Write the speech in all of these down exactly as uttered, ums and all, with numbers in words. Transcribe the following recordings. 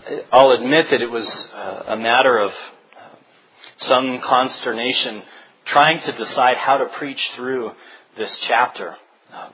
I'll admit that it was uh, a matter of uh, some consternation trying to decide how to preach through this chapter. Um,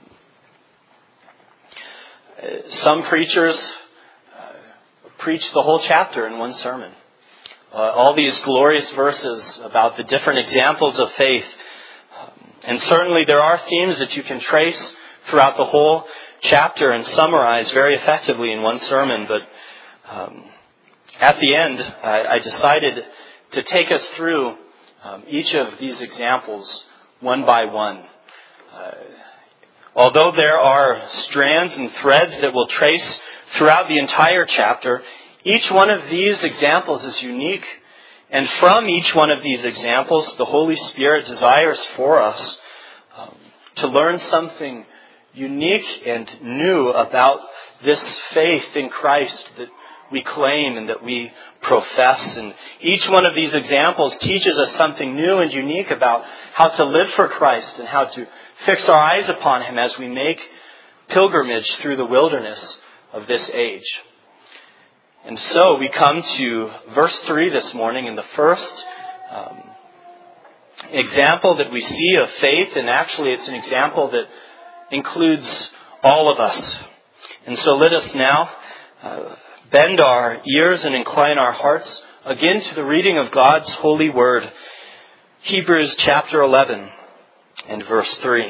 some preachers uh, preach the whole chapter in one sermon. Uh, all these glorious verses about the different examples of faith. Um, and certainly there are themes that you can trace throughout the whole chapter and summarize very effectively in one sermon. But um, at the end, I, I decided to take us through um, each of these examples one by one. Uh, although there are strands and threads that will trace throughout the entire chapter, each one of these examples is unique. And from each one of these examples, the Holy Spirit desires for us um, to learn something unique and new about this faith in Christ that we claim and that we profess. And each one of these examples teaches us something new and unique about how to live for Christ and how to fix our eyes upon Him as we make pilgrimage through the wilderness of this age. And so we come to verse three this morning, and the first um, example that we see of faith, and actually it's an example that includes all of us. And so let us now uh, bend our ears and incline our hearts again to the reading of God's holy word. Hebrews chapter eleven and verse three.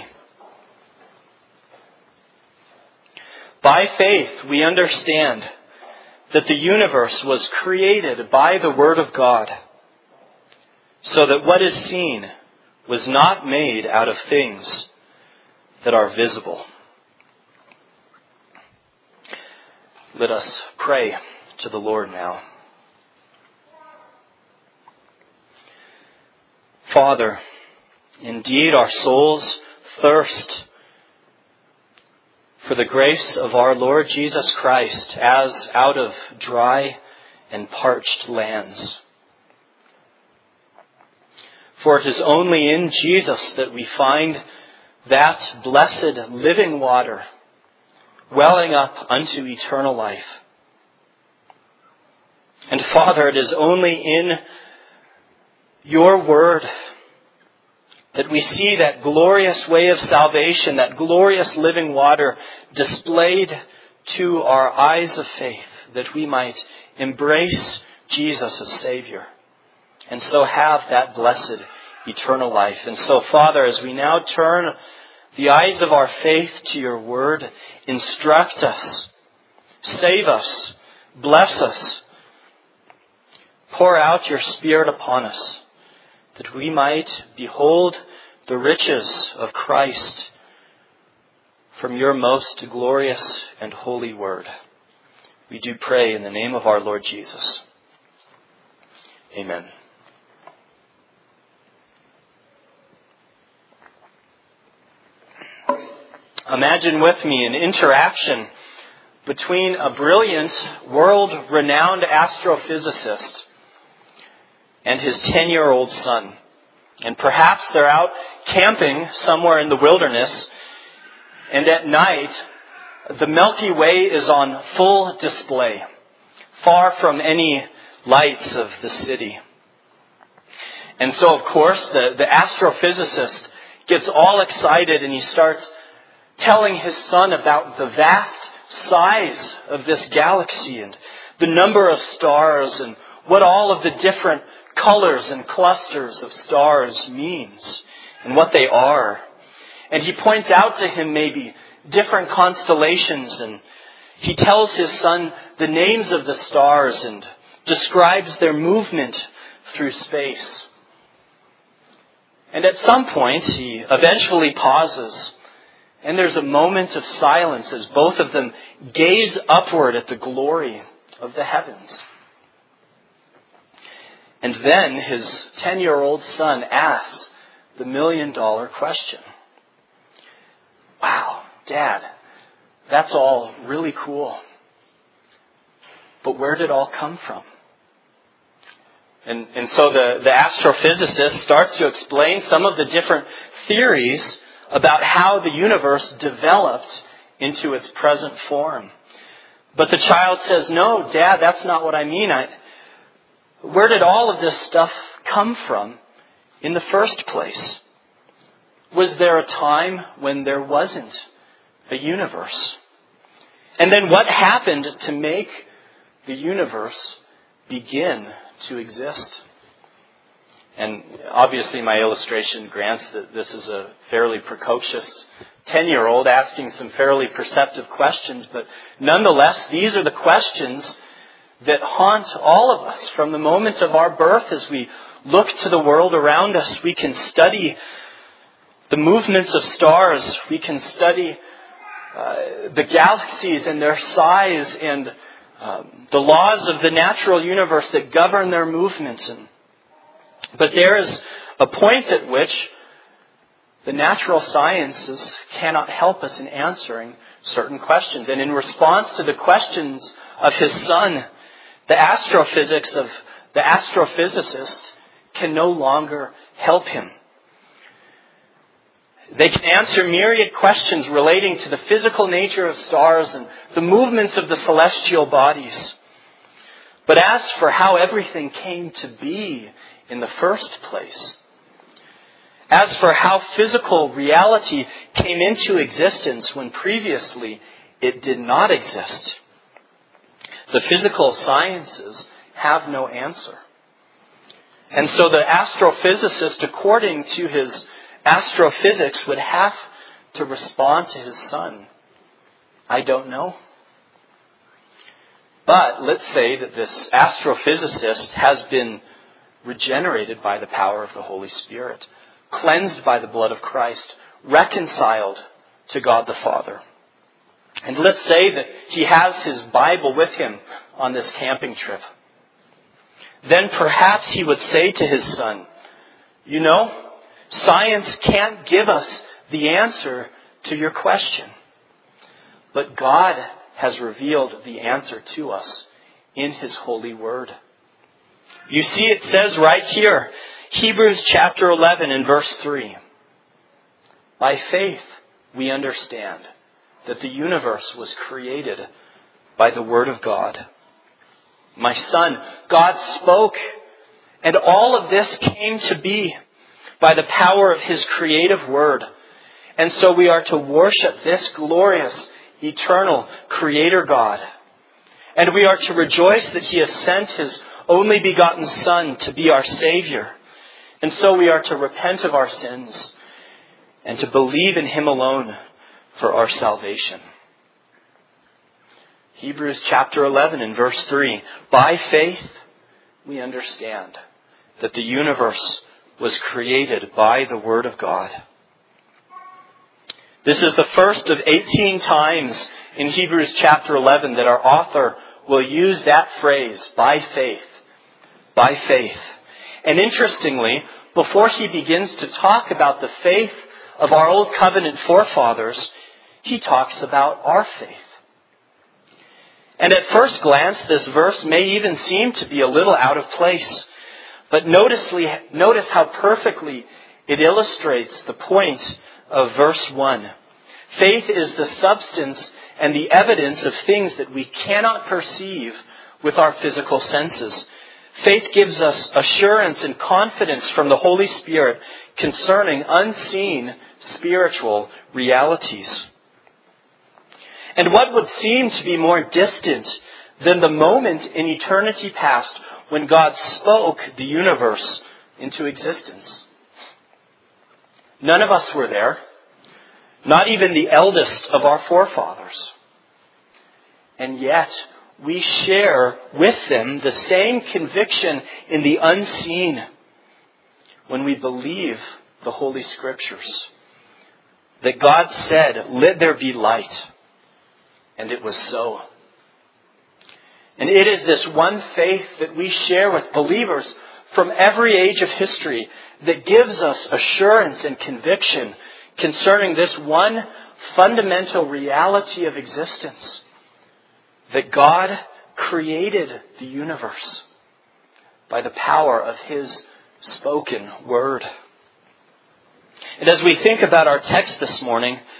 By faith we understand that the universe was created by the word of God, so that what is seen was not made out of things that are visible. Let us pray to the Lord now. Father, indeed our souls thirst for the grace of our Lord Jesus Christ as out of dry and parched lands. For it is only in Jesus that we find that blessed living water welling up unto eternal life. And Father, it is only in your word that we see that glorious way of salvation, that glorious living water displayed to our eyes of faith, that we might embrace Jesus as Savior and so have that blessed eternal life. And so, Father, as we now turn the eyes of our faith to your word, instruct us, save us, bless us, pour out your Spirit upon us, that we might behold the riches of Christ from your most glorious and holy word. We do pray in the name of our Lord Jesus. Amen. Imagine with me an interaction between a brilliant, world-renowned astrophysicist and his ten-year-old son. And perhaps they're out camping somewhere in the wilderness, and at night, the Milky Way is on full display, far from any lights of the city. And so, of course, the, the astrophysicist gets all excited and he starts telling his son about the vast size of this galaxy and the number of stars and what all of the different colors and clusters of stars means and what they are. And he points out to him maybe different constellations, and he tells his son the names of the stars and describes their movement through space. And at some point he eventually pauses, and there's a moment of silence as both of them gaze upward at the glory of the heavens. And then his ten-year-old son asks the million-dollar question. Wow, Dad, that's all really cool. But where did it all come from? And, and so the, the astrophysicist starts to explain some of the different theories about how the universe developed into its present form. But the child says, no, Dad, that's not what I mean. I, where did all of this stuff come from in the first place? Was there a time when there wasn't a universe? And then what happened to make the universe begin to exist? And obviously my illustration grants that this is a fairly precocious ten-year-old asking some fairly perceptive questions, but nonetheless, these are the questions that haunt all of us from the moment of our birth. As we look to the world around us, we can study the movements of stars, we can study uh, the galaxies and their size and um, the laws of the natural universe that govern their movements. And, but there is a point at which the natural sciences cannot help us in answering certain questions. And in response to the questions of his son, the astrophysics of the astrophysicist can no longer help him. They can answer myriad questions relating to the physical nature of stars and the movements of the celestial bodies. But as for how everything came to be in the first place, as for how physical reality came into existence when previously it did not exist, the physical sciences have no answer. And so the astrophysicist, according to his astrophysics, would have to respond to his son, I don't know. But let's say that this astrophysicist has been regenerated by the power of the Holy Spirit, cleansed by the blood of Christ, reconciled to God the Father. And let's say that he has his Bible with him on this camping trip. Then perhaps he would say to his son, you know, science can't give us the answer to your question. But God has revealed the answer to us in his holy word. You see, it says right here, Hebrews chapter eleven and verse three. By faith we understand that the universe was created by the word of God. My son, God spoke, and all of this came to be by the power of his creative word. And so we are to worship this glorious, eternal Creator God. And we are to rejoice that he has sent his only begotten Son to be our Savior. And so we are to repent of our sins and to believe in him alone for our salvation. Hebrews chapter eleven and verse three. By faith we understand that the universe was created by the Word of God. This is the first of eighteen times in Hebrews chapter eleven that our author will use that phrase, by faith. By faith. And interestingly, before he begins to talk about the faith of our old covenant forefathers, he talks about our faith. And at first glance, this verse may even seem to be a little out of place. But notice, notice how perfectly it illustrates the point of verse one. Faith is the substance and the evidence of things that we cannot perceive with our physical senses. Faith gives us assurance and confidence from the Holy Spirit concerning unseen spiritual realities. And what would seem to be more distant than the moment in eternity past when God spoke the universe into existence? None of us were there, not even the eldest of our forefathers. And yet, we share with them the same conviction in the unseen when we believe the Holy Scriptures. That God said, "Let there be light." And it was so. And it is this one faith that we share with believers from every age of history that gives us assurance and conviction concerning this one fundamental reality of existence. That God created the universe by the power of his spoken word. And as we think about our text this morning,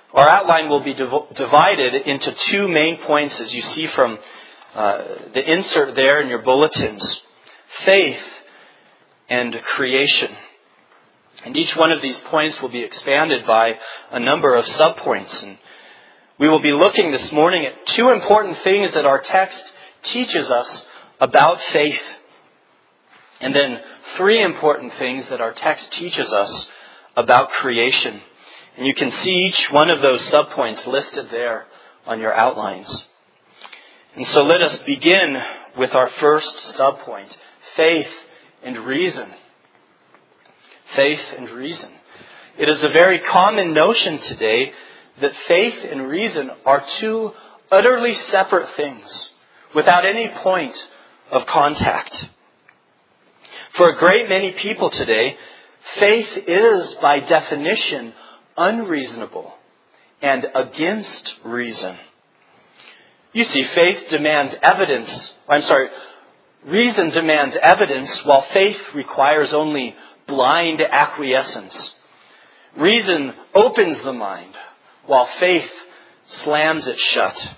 Our outline will be div- divided into two main points, as you see from uh, the insert there in your bulletins: faith and creation. And each one of these points will be expanded by a number of subpoints. And we will be looking this morning at two important things that our text teaches us about faith, and then three important things that our text teaches us about creation. And you can see each one of those subpoints listed there on your outlines. And so let us begin with our first subpoint: faith and reason. Faith and reason. It is a very common notion today that faith and reason are two utterly separate things, without any point of contact. For a great many people today, faith is, by definition, unreasonable and against reason. You see, faith demands evidence. I'm sorry, reason demands evidence, while faith requires only blind acquiescence. Reason opens the mind, while faith slams it shut.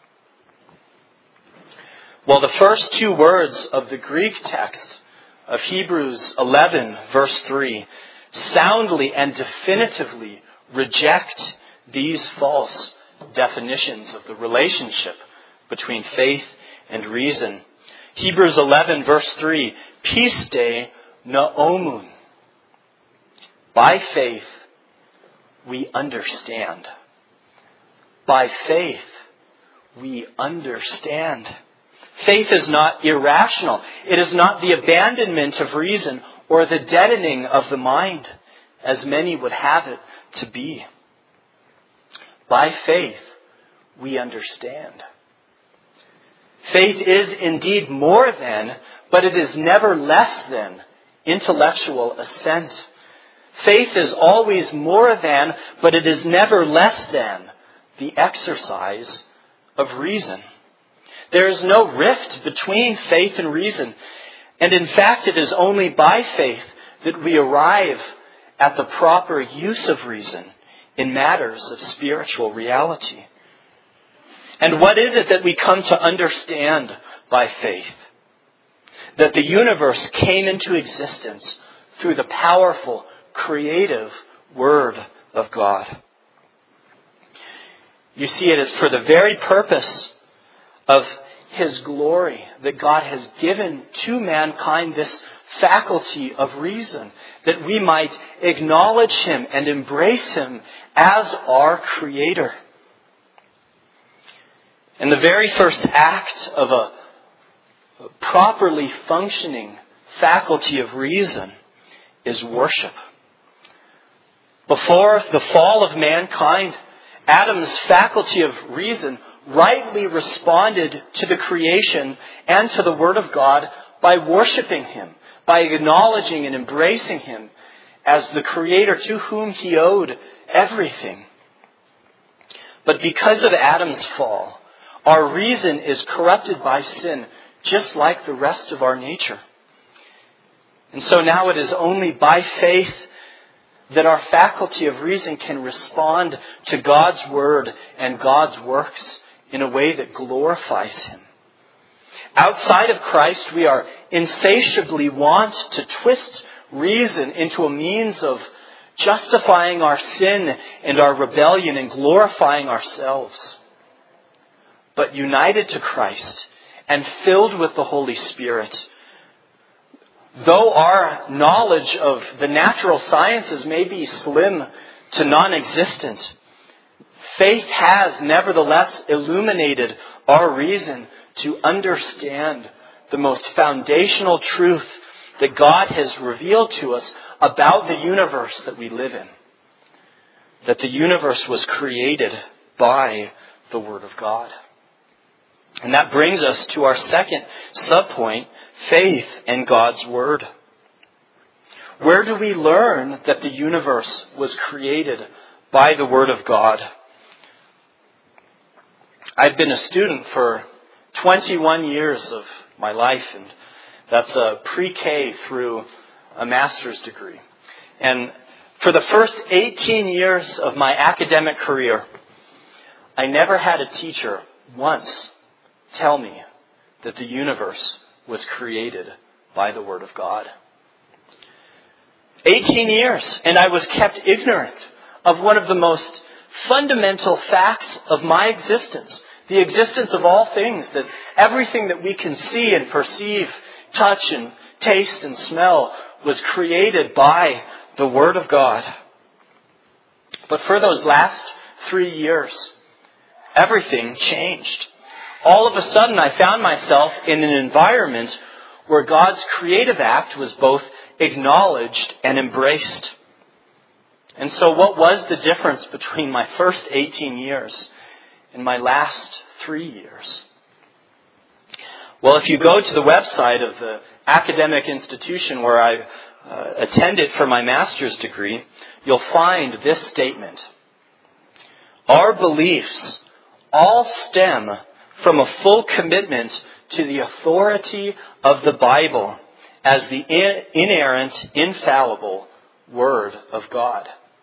Well, the first two words of the Greek text of Hebrews eleven, verse three, soundly and definitively reject these false definitions of the relationship between faith and reason. Hebrews eleven, verse three, piste noomun. By faith, we understand. By faith, we understand. Faith is not irrational. It is not the abandonment of reason or the deadening of the mind, as many would have it to be. By faith, we understand. Faith is indeed more than, but it is never less than, intellectual assent. Faith is always more than, but it is never less than, the exercise of reason. There is no rift between faith and reason. And in fact, it is only by faith that we arrive at the proper use of reason in matters of spiritual reality. And what is it that we come to understand by faith? That the universe came into existence through the powerful, creative Word of God. You see, it is for the very purpose of His glory that God has given to mankind this faculty of reason, that we might acknowledge Him and embrace Him as our Creator. And the very first act of a properly functioning faculty of reason is worship. Before the fall of mankind, Adam's faculty of reason rightly responded to the creation and to the Word of God by worshiping Him, by acknowledging and embracing Him as the Creator to whom he owed everything. But because of Adam's fall, our reason is corrupted by sin, just like the rest of our nature. And so now it is only by faith that our faculty of reason can respond to God's Word and God's works in a way that glorifies Him. Outside of Christ, we are insatiably wont to twist reason into a means of justifying our sin and our rebellion and glorifying ourselves. But united to Christ and filled with the Holy Spirit, though our knowledge of the natural sciences may be slim to non-existent, faith has nevertheless illuminated our reason to understand the most foundational truth that God has revealed to us about the universe that we live in. That the universe was created by the Word of God. And that brings us to our second subpoint, faith in God's Word. Where do we learn that the universe was created by the Word of God? I've been a student for twenty-one years of my life, and that's a pre-K through a master's degree. And For the first eighteen years of my academic career, I never had a teacher once tell me that the universe was created by the Word of God. eighteen years, and I was kept ignorant of one of the most fundamental facts of my existence, the existence of all things, that everything that we can see and perceive, touch and taste and smell was created by the Word of God. But for those last three years, everything changed. All of a sudden, I found myself in an environment where God's creative act was both acknowledged and embraced. And so what was the difference between my first eighteen years and my last three years? Well, if you go to the website of the academic institution where I uh, attended for my master's degree, you'll find this statement. Our beliefs all stem from a full commitment to the authority of the Bible as the inerrant, infallible Word of God.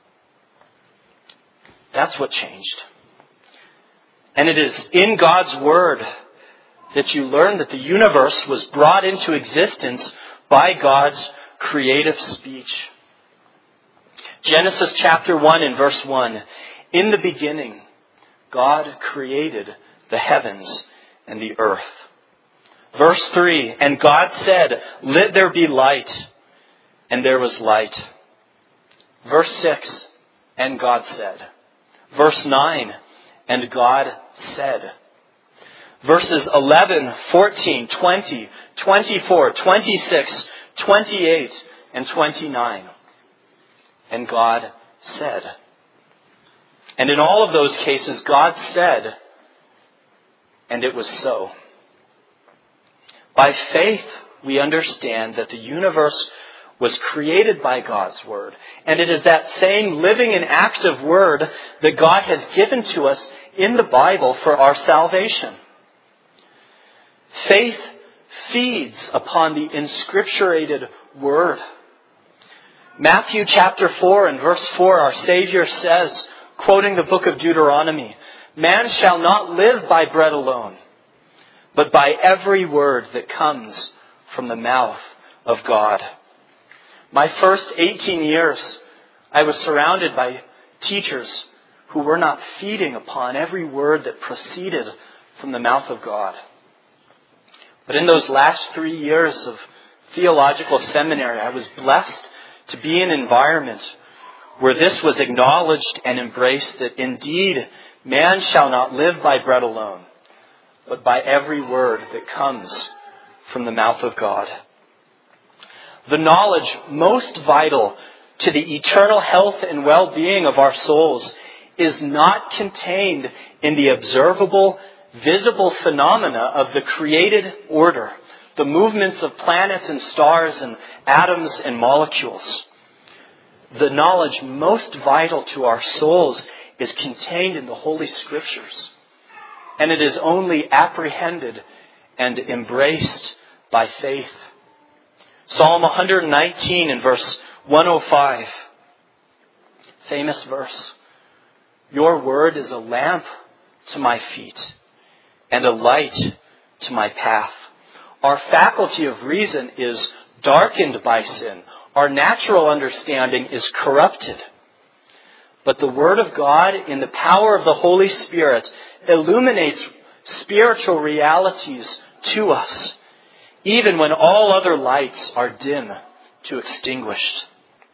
That's what changed. And it is in God's Word that you learn that the universe was brought into existence by God's creative speech. Genesis chapter one and verse one. In the beginning, God created the heavens and the earth. Verse three, and God said, let there be light, and there was light. Verse six, and God said. Verse nine, and God said. Verses eleven, fourteen, twenty, twenty-four, twenty-six, twenty-eight, and twenty-nine. And God said. And in all of those cases, God said, and it was so. By faith, we understand that the universe was created by God's Word. And it is that same living and active Word that God has given to us in the Bible for our salvation. Faith feeds upon the inscripturated Word. Matthew chapter four and verse four, our Savior says, quoting the book of Deuteronomy, man shall not live by bread alone, but by every word that comes from the mouth of God. My first eighteen years, I was surrounded by teachers who were not feeding upon every word that proceeded from the mouth of God. But in those last three years of theological seminary, I was blessed to be in an environment where this was acknowledged and embraced, that indeed man shall not live by bread alone, but by every word that comes from the mouth of God. The knowledge most vital to the eternal health and well-being of our souls is not contained in the observable, visible phenomena of the created order, the movements of planets and stars and atoms and molecules. The knowledge most vital to our souls is contained in the Holy Scriptures. And it is only apprehended and embraced by faith. Psalm one nineteen and verse one oh five. Famous verse. Your word is a lamp to my feet and a light to my path. Our faculty of reason is darkened by sin. Our natural understanding is corrupted. But the Word of God, in the power of the Holy Spirit, illuminates spiritual realities to us, even when all other lights are dim to extinguished.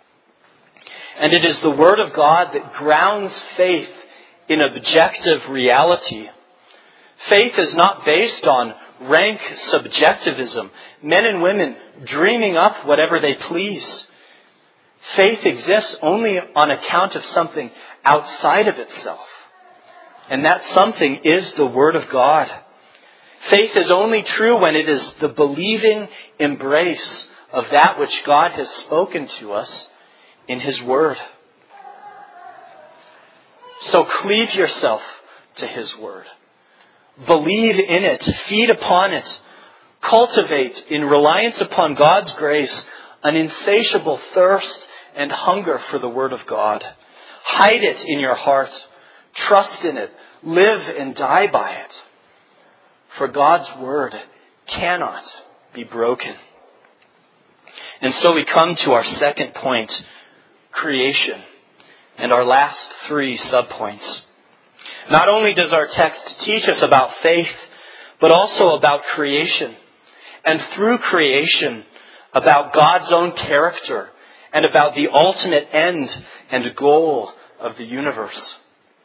And it is the Word of God that grounds faith in objective reality. Faith is not based on rank subjectivism, men and women dreaming up whatever they please. Faith exists only on account of something outside of itself. And that something is the Word of God. Faith is only true when it is the believing embrace of that which God has spoken to us in His Word. So cleave yourself to His Word. Believe in it. Feed upon it. Cultivate, in reliance upon God's grace, an insatiable thirst and hunger for the Word of God. Hide it in your heart. Trust in it. Live and die by it. For God's Word cannot be broken. And so we come to our second point, creation, and our last three subpoints. Not only does our text teach us about faith, but also about creation. And through creation, about God's own character and about the ultimate end and goal of the universe.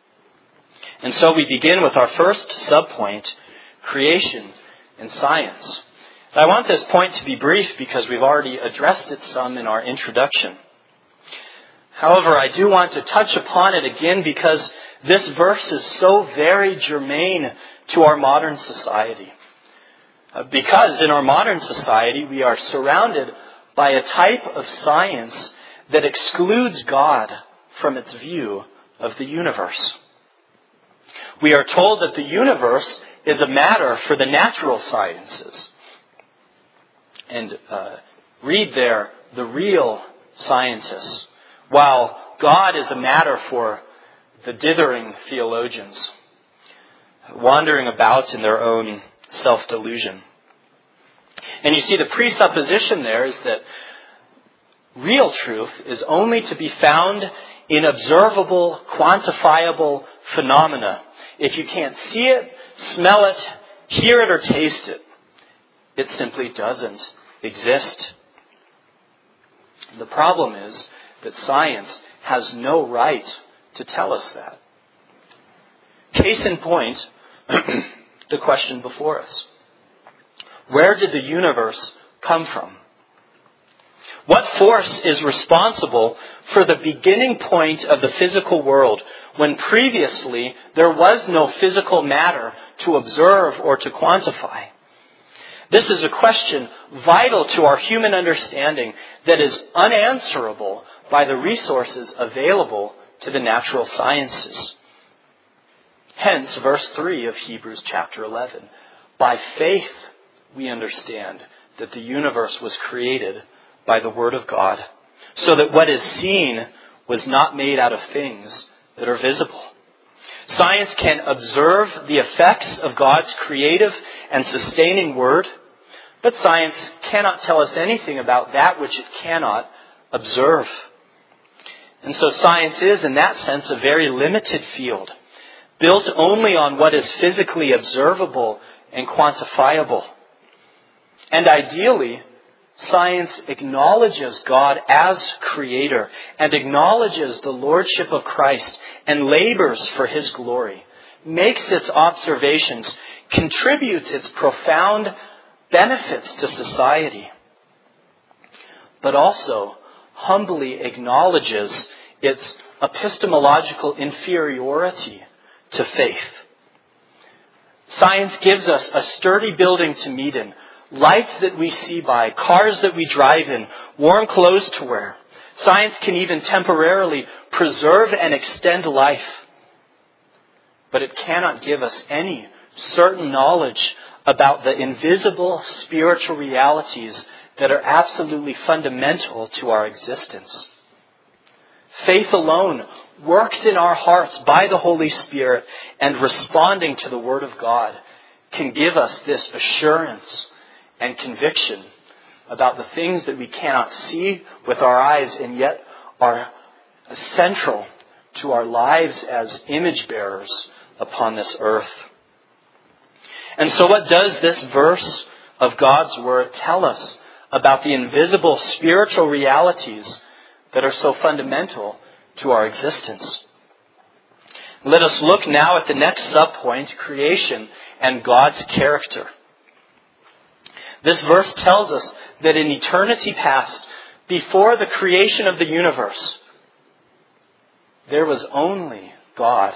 And so we begin with our first subpoint, creation and science. I want this point to be brief because we've already addressed it some in our introduction. However, I do want to touch upon it again because this verse is so very germane to our modern society. Because in our modern society, we are surrounded by a type of science that excludes God from its view of the universe. We are told that the universe is a matter for the natural sciences. And uh, read there, the real scientists, while God is a matter for the dithering theologians, wandering about in their own self-delusion. And you see, the presupposition there is that real truth is only to be found in observable, quantifiable phenomena. If you can't see it, smell it, hear it, or taste it, it simply doesn't exist. The problem is that science has no right to tell us that. Case in point, the question before us. Where did the universe come from? What force is responsible for the beginning point of the physical world when previously there was no physical matter to observe or to quantify? This is a question vital to our human understanding that is unanswerable by the resources available to the natural sciences. Hence, verse three of Hebrews chapter eleven. By faith, we understand that the universe was created by the Word of God, so that what is seen was not made out of things that are visible. Science can observe the effects of God's creative and sustaining Word, but science cannot tell us anything about that which it cannot observe. And so science is, in that sense, a very limited field, built only on what is physically observable and quantifiable. And ideally, science acknowledges God as Creator and acknowledges the Lordship of Christ and labors for His glory, makes its observations, contributes its profound benefits to society, but also humbly acknowledges its epistemological inferiority to faith. Science gives us a sturdy building to meet in, lights that we see by, cars that we drive in, warm clothes to wear. Science can even temporarily preserve and extend life. But it cannot give us any certain knowledge about the invisible spiritual realities that are absolutely fundamental to our existence. Faith alone, worked in our hearts by the Holy Spirit and responding to the Word of God, can give us this assurance and conviction about the things that we cannot see with our eyes and yet are central to our lives as image bearers upon this earth. And so what does this verse of God's Word tell us about the invisible spiritual realities that are so fundamental to our existence? Let us look now at the next subpoint, creation and God's character. This verse tells us that in eternity past, before the creation of the universe, there was only God.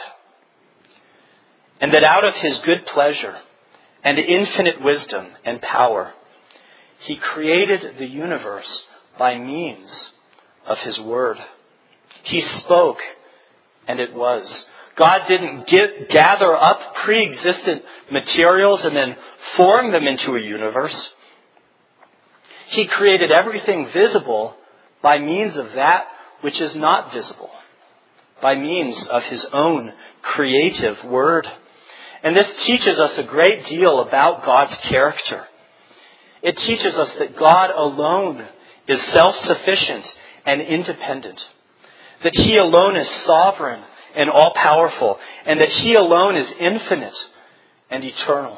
And that out of His good pleasure and infinite wisdom and power, He created the universe by means of His Word. He spoke, and it was. God didn't get, gather up pre-existent materials and then form them into a universe. He created everything visible by means of that which is not visible, by means of his own creative word. And this teaches us a great deal about God's character. It teaches us that God alone is self-sufficient and independent, that he alone is sovereign and all-powerful, and that he alone is infinite and eternal.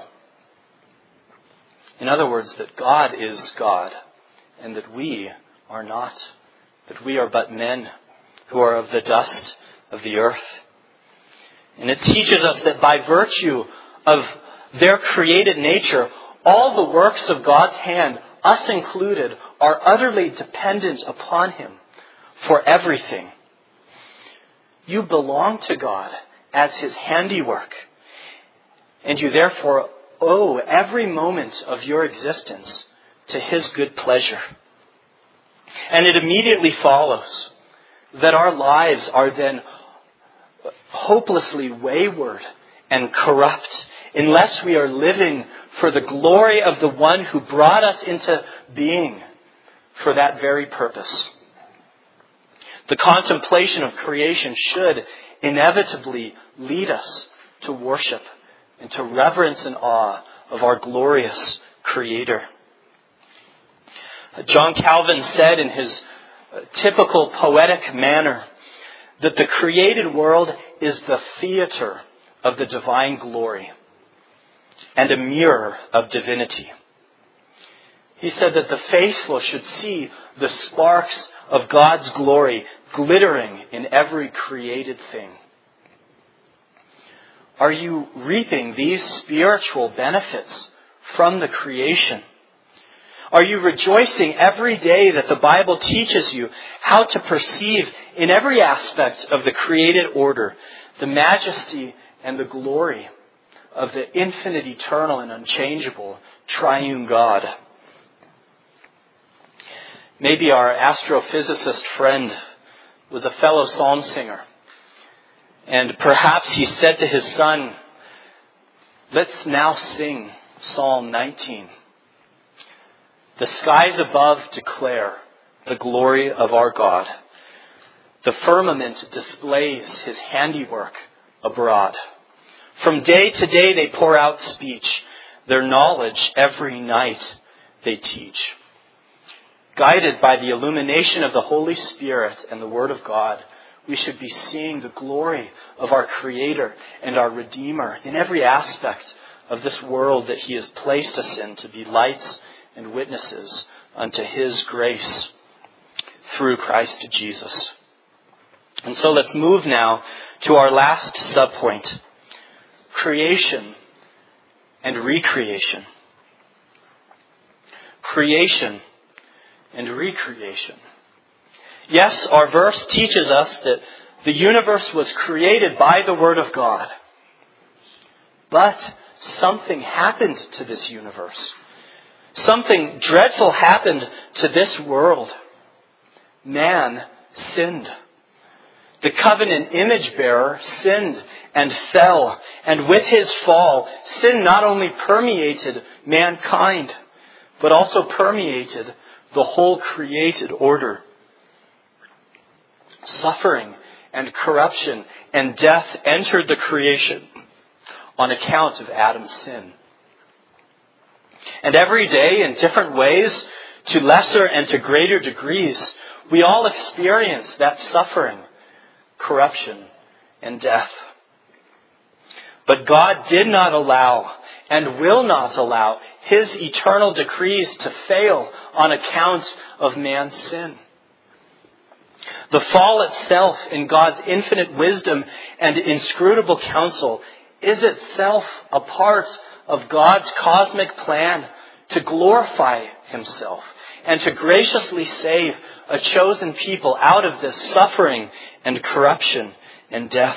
In other words, that God is God, and that we are not, that we are but men who are of the dust of the earth. And it teaches us that by virtue of their created nature, all the works of God's hand, us included, are utterly dependent upon him for everything. You belong to God as his handiwork, and you therefore owe every moment of your existence to his good pleasure. And it immediately follows that our lives are then hopelessly wayward and corrupt unless we are living for the glory of the one who brought us into being for that very purpose. The contemplation of creation should inevitably lead us to worship and to reverence and awe of our glorious Creator. John Calvin said in his typical poetic manner that the created world is the theater of the divine glory and a mirror of divinity. He said that the faithful should see the sparks of God's glory glittering in every created thing. Are you reaping these spiritual benefits from the creation? Are you rejoicing every day that the Bible teaches you how to perceive in every aspect of the created order the majesty and the glory of the infinite, eternal, and unchangeable triune God? Maybe our astrophysicist friend was a fellow psalm singer, and perhaps he said to his son, "Let's now sing Psalm nineteen. The skies above declare the glory of our God. The firmament displays his handiwork abroad. From day to day they pour out speech. Their knowledge every night they teach." Guided by the illumination of the Holy Spirit and the Word of God, we should be seeing the glory of our Creator and our Redeemer in every aspect of this world that he has placed us in to be lights and witnesses unto his grace through Christ Jesus. And so let's move now to our last subpoint: creation and recreation. Creation and recreation. Yes, our verse teaches us that the universe was created by the Word of God. But something happened to this universe. Something dreadful happened to this world. Man sinned. The covenant image bearer sinned and fell. And with his fall, sin not only permeated mankind, but also permeated the whole created order. Suffering and corruption and death entered the creation on account of Adam's sin. And every day, in different ways, to lesser and to greater degrees, we all experience that suffering, corruption, and death. But God did not allow and will not allow his eternal decrees to fail on account of man's sin. The fall itself, in God's infinite wisdom and inscrutable counsel, is itself a part of God's cosmic plan to glorify himself and to graciously save a chosen people out of this suffering and corruption and death.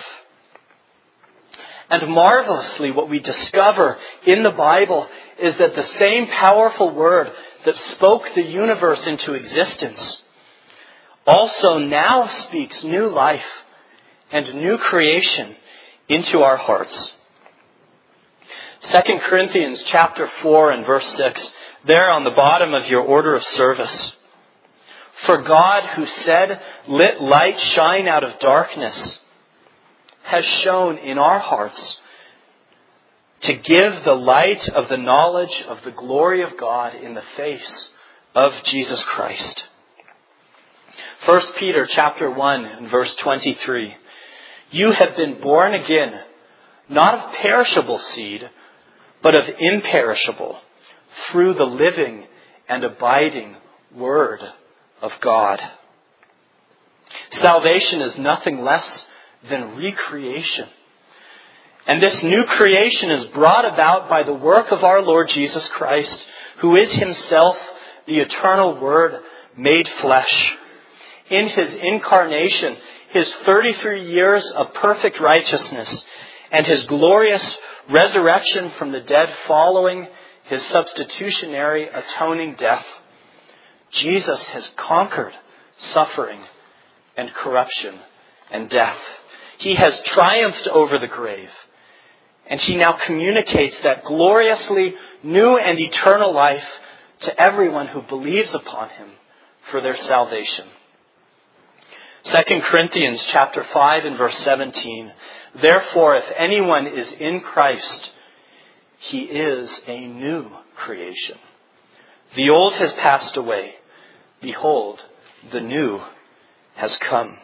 And marvelously, what we discover in the Bible is that the same powerful Word that spoke the universe into existence also now speaks new life and new creation into our hearts. Second Corinthians chapter four and verse six, there on the bottom of your order of service. For God, who said, "Let light shine out of darkness," has shone in our hearts to give the light of the knowledge of the glory of God in the face of Jesus Christ. First Peter chapter one and verse twenty-three. You have been born again, not of perishable seed, but of imperishable, through the living and abiding Word of God. Salvation is nothing less than recreation. And this new creation is brought about by the work of our Lord Jesus Christ, who is himself the eternal Word made flesh. In his incarnation, his thirty-three years of perfect righteousness, and his glorious resurrection from the dead following his substitutionary atoning death, Jesus has conquered suffering and corruption and death. He has triumphed over the grave. And he now communicates that gloriously new and eternal life to everyone who believes upon him for their salvation. Second Corinthians chapter five and verse seventeen. Therefore, if anyone is in Christ, he is a new creation. The old has passed away. Behold, the new has come.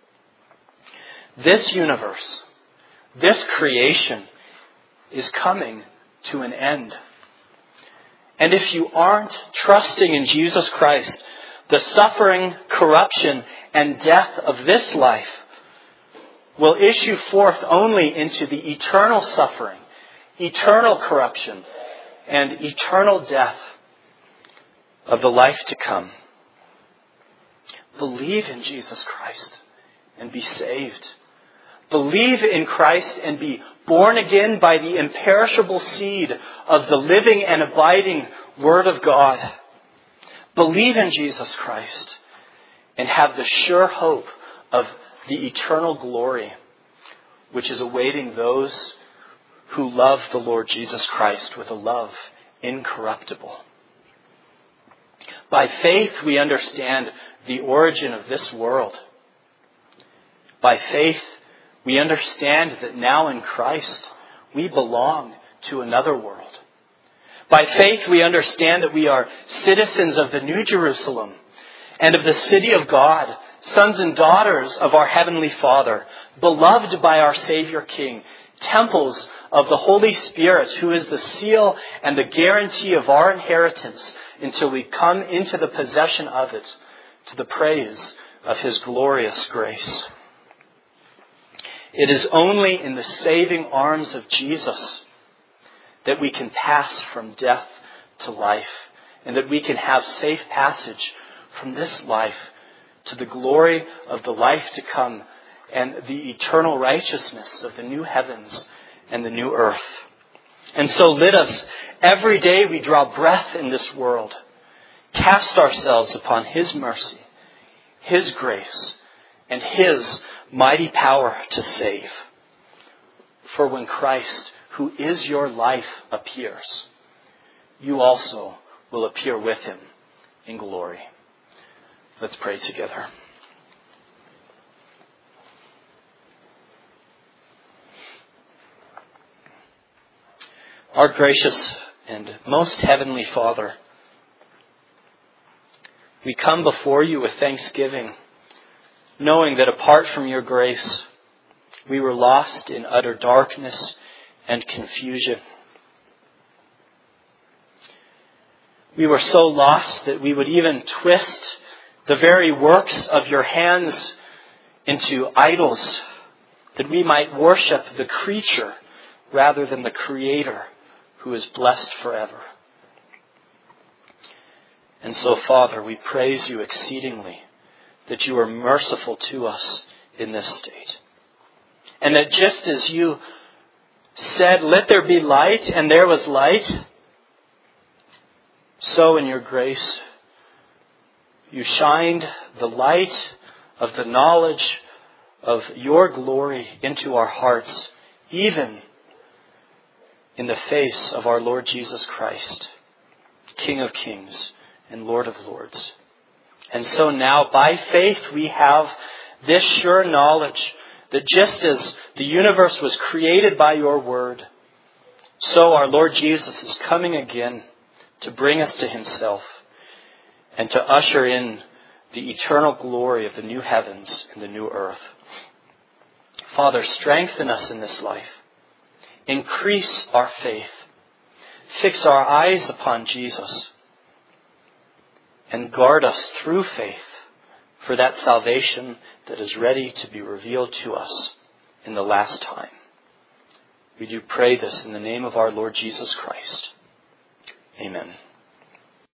This universe, this creation, is coming to an end. And if you aren't trusting in Jesus Christ, the suffering, corruption, and death of this life will issue forth only into the eternal suffering, eternal corruption, and eternal death of the life to come. Believe in Jesus Christ and be saved. Believe in Christ and be born again by the imperishable seed of the living and abiding Word of God. Believe in Jesus Christ and have the sure hope of the eternal glory which is awaiting those who love the Lord Jesus Christ with a love incorruptible. By faith we understand the origin of this world. By faith we understand that now in Christ we belong to another world. By faith we understand that we are citizens of the New Jerusalem and of the city of God, sons and daughters of our Heavenly Father, beloved by our Savior King, temples of the Holy Spirit, who is the seal and the guarantee of our inheritance until we come into the possession of it, to the praise of His glorious grace. It is only in the saving arms of Jesus that we can pass from death to life, and that we can have safe passage from this life to the glory of the life to come and the eternal righteousness of the new heavens and the new earth. And so let us, every day we draw breath in this world, cast ourselves upon His mercy, His grace, and His mighty power to save. For when Christ, who is your life, appears, you also will appear with Him in glory. Let's pray together. Our gracious and most heavenly Father, we come before you with thanksgiving, knowing that apart from your grace, we were lost in utter darkness and confusion. We were so lost that we would even twist the very works of your hands into idols, that we might worship the creature rather than the Creator, who is blessed forever. And so, Father, we praise you exceedingly that you are merciful to us in this state. And that just as you said, "Let there be light," and there was light, so in your grace, you shined the light of the knowledge of your glory into our hearts, even in the face of our Lord Jesus Christ, King of Kings and Lord of Lords. And so now, by faith, we have this sure knowledge that just as the universe was created by your word, so our Lord Jesus is coming again to bring us to himself and to usher in the eternal glory of the new heavens and the new earth. Father, strengthen us in this life. Increase our faith. Fix our eyes upon Jesus. And guard us through faith for that salvation that is ready to be revealed to us in the last time. We do pray this in the name of our Lord Jesus Christ. Amen.